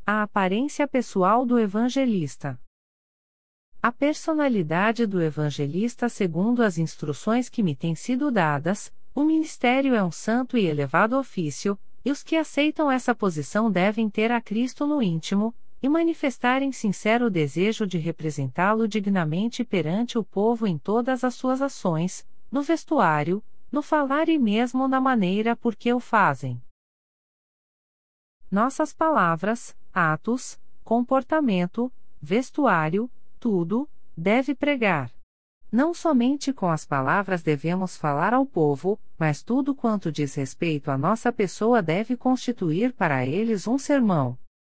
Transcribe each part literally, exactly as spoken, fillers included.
A aparência pessoal do evangelista. A personalidade do evangelista segundo as instruções que me têm sido dadas, o ministério é um santo e elevado ofício, e os que aceitam essa posição devem ter a Cristo no íntimo, e manifestarem sincero desejo de representá-lo dignamente perante o povo em todas as suas ações, no vestuário, no falar e mesmo na maneira por que o fazem. Nossas palavras, atos, comportamento, vestuário, tudo, deve pregar. Não somente com as palavras devemos falar ao povo, mas tudo quanto diz respeito à nossa pessoa deve constituir para eles um sermão.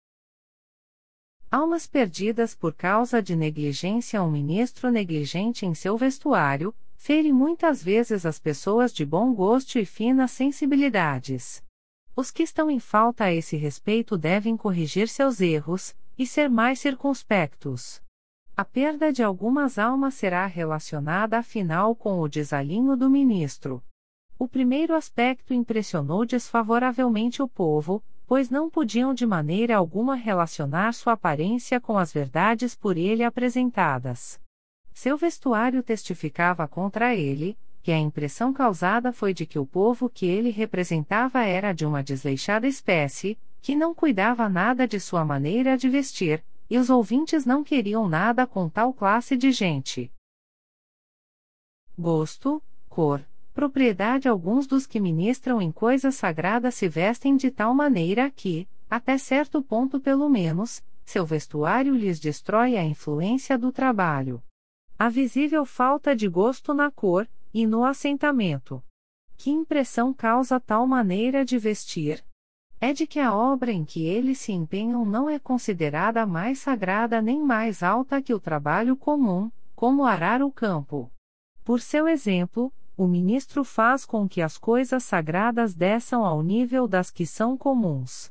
Almas perdidas por causa de negligência. Um ministro negligente em seu vestuário, fere muitas vezes as pessoas de bom gosto e finas sensibilidades. Os que estão em falta a esse respeito devem corrigir seus erros, e ser mais circunspectos. A perda de algumas almas será relacionada afinal com o desalinho do ministro. O primeiro aspecto impressionou desfavoravelmente o povo, pois não podiam de maneira alguma relacionar sua aparência com as verdades por ele apresentadas. Seu vestuário testificava contra ele, e a impressão causada foi de que o povo que ele representava era de uma desleixada espécie, que não cuidava nada de sua maneira de vestir, e os ouvintes não queriam nada com tal classe de gente. Gosto, cor, propriedade. Alguns dos que ministram em coisas sagradas se vestem de tal maneira que, até certo ponto pelo menos, seu vestuário lhes destrói a influência do trabalho. A visível falta de gosto na cor, e no assentamento. Que impressão causa tal maneira de vestir? É de que a obra em que eles se empenham não é considerada mais sagrada nem mais alta que o trabalho comum, como arar o campo. Por seu exemplo, o ministro faz com que as coisas sagradas desçam ao nível das que são comuns.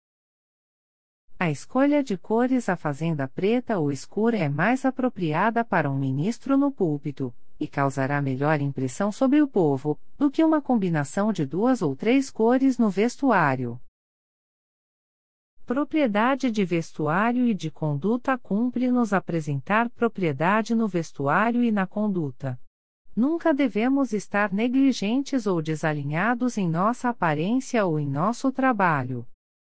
A escolha de cores. A fazenda preta ou escura é mais apropriada para um ministro no púlpito, e causará melhor impressão sobre o povo, do que uma combinação de duas ou três cores no vestuário. Propriedade de vestuário e de conduta. Cumpre-nos apresentar propriedade no vestuário e na conduta. Nunca devemos estar negligentes ou desalinhados em nossa aparência ou em nosso trabalho.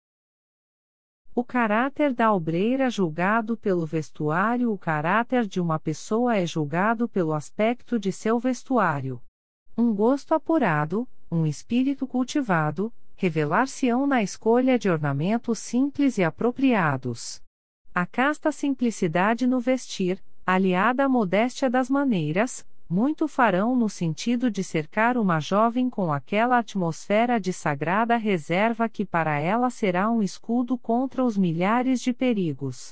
O caráter da obreira julgado pelo vestuário. O caráter de uma pessoa é julgado pelo aspecto de seu vestuário. Um gosto apurado, um espírito cultivado, revelar-se-ão na escolha de ornamentos simples e apropriados. A casta simplicidade no vestir, aliada à modéstia das maneiras, muito farão no sentido de cercar uma jovem com aquela atmosfera de sagrada reserva que para ela será um escudo contra os milhares de perigos.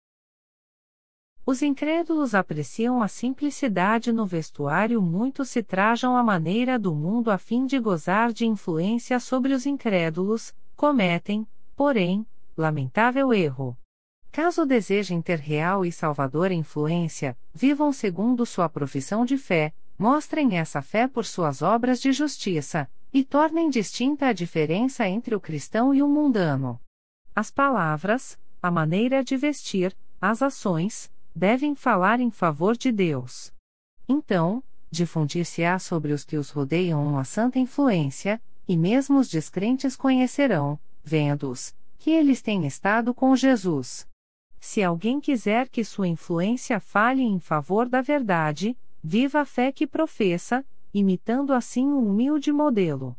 Os incrédulos apreciam a simplicidade no vestuário. Muitos se trajam à maneira do mundo a fim de gozar de influência sobre os incrédulos, cometem, porém, lamentável erro. Caso desejem ter real e salvadora influência, vivam segundo sua profissão de fé, mostrem essa fé por suas obras de justiça, e tornem distinta a diferença entre o cristão e o mundano. As palavras, a maneira de vestir, as ações, devem falar em favor de Deus. Então, difundir-se-á sobre os que os rodeiam uma santa influência, e mesmo os descrentes conhecerão, vendo-os, que eles têm estado com Jesus. Se alguém quiser que sua influência fale em favor da verdade, viva a fé que professa, imitando assim um humilde modelo.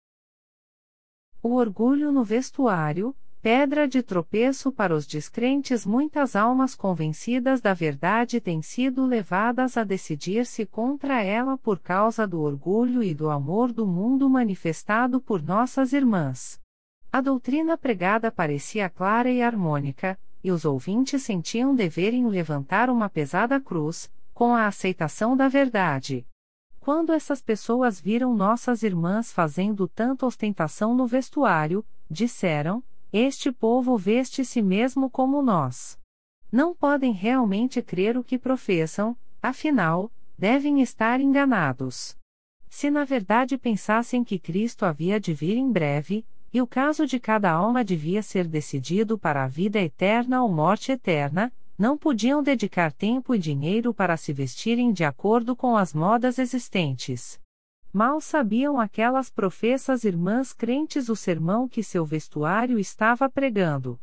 O orgulho no vestuário, pedra de tropeço para os descrentes. Muitas almas convencidas da verdade têm sido levadas a decidir-se contra ela por causa do orgulho e do amor do mundo manifestado por nossas irmãs. A doutrina pregada parecia clara e harmônica, e os ouvintes sentiam deverem levantar uma pesada cruz, com a aceitação da verdade. Quando essas pessoas viram nossas irmãs fazendo tanta ostentação no vestuário, disseram: este povo veste-se mesmo como nós. Não podem realmente crer o que professam, afinal, devem estar enganados. Se na verdade pensassem que Cristo havia de vir em breve, E o caso de cada alma devia ser decidido para a vida eterna ou morte eterna, não podiam dedicar tempo e dinheiro para se vestirem de acordo com as modas existentes. Mal sabiam aquelas professas irmãs crentes o sermão que seu vestuário estava pregando.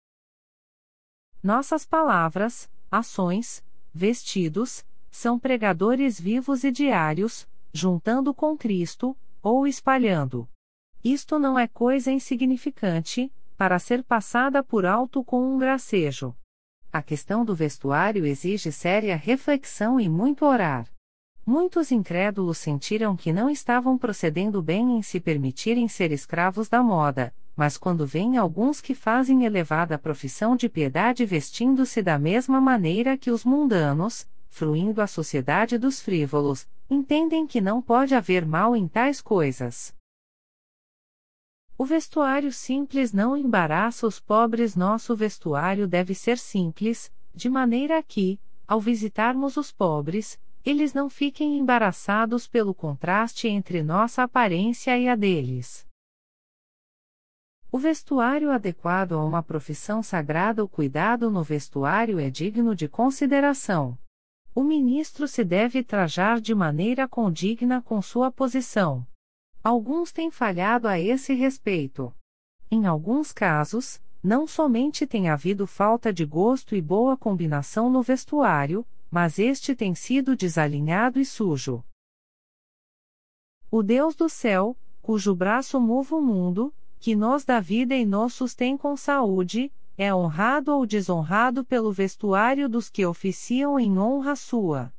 Nossas palavras, ações, vestidos, são pregadores vivos e diários, juntando com Cristo, ou espalhando. Isto não é coisa insignificante, para ser passada por alto com um gracejo. A questão do vestuário exige séria reflexão e muito orar. Muitos incrédulos sentiram que não estavam procedendo bem em se permitirem ser escravos da moda, mas quando vêm alguns que fazem elevada profissão de piedade vestindo-se da mesma maneira que os mundanos, fruindo a sociedade dos frívolos, entendem que não pode haver mal em tais coisas. O vestuário simples não embaraça os pobres. Nosso vestuário deve ser simples, de maneira que, ao visitarmos os pobres, eles não fiquem embaraçados pelo contraste entre nossa aparência e a deles. O vestuário adequado a uma profissão sagrada. O cuidado no vestuário é digno de consideração. O ministro se deve trajar de maneira condigna com sua posição. Alguns têm falhado a esse respeito. Em alguns casos, não somente tem havido falta de gosto e boa combinação no vestuário, mas este tem sido desalinhado e sujo. O Deus do céu, cujo braço move o mundo, que nos dá vida e nos sustém com saúde, é honrado ou desonrado pelo vestuário dos que oficiam em honra sua.